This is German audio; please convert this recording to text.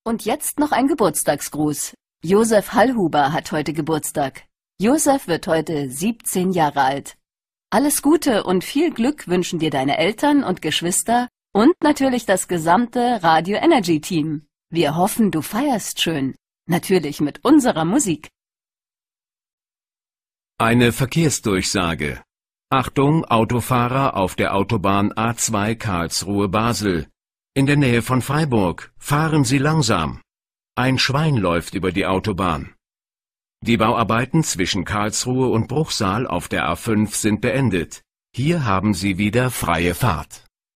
Und jetzt noch ein Geburtstagsgruß. Josef Hallhuber hat heute Geburtstag. Josef wird heute 17 Jahre alt. Alles Gute und viel Glück wünschen dir deine Eltern und Geschwister und natürlich das gesamte Radio Energy Team. Wir hoffen, du feierst schön. Natürlich mit unserer Musik. Eine Verkehrsdurchsage. Achtung, Autofahrer auf der Autobahn A2 Karlsruhe-Basel. In der Nähe von Freiburg. Fahren Sie langsam. Ein Schwein läuft über die Autobahn. Die Bauarbeiten zwischen Karlsruhe und Bruchsal auf der A5 sind beendet. Hier haben Sie wieder freie Fahrt.